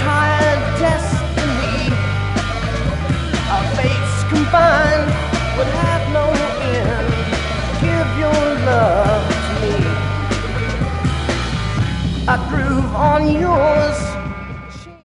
tired destiny, our fates combined would have no end. Give your love to me. I groove on your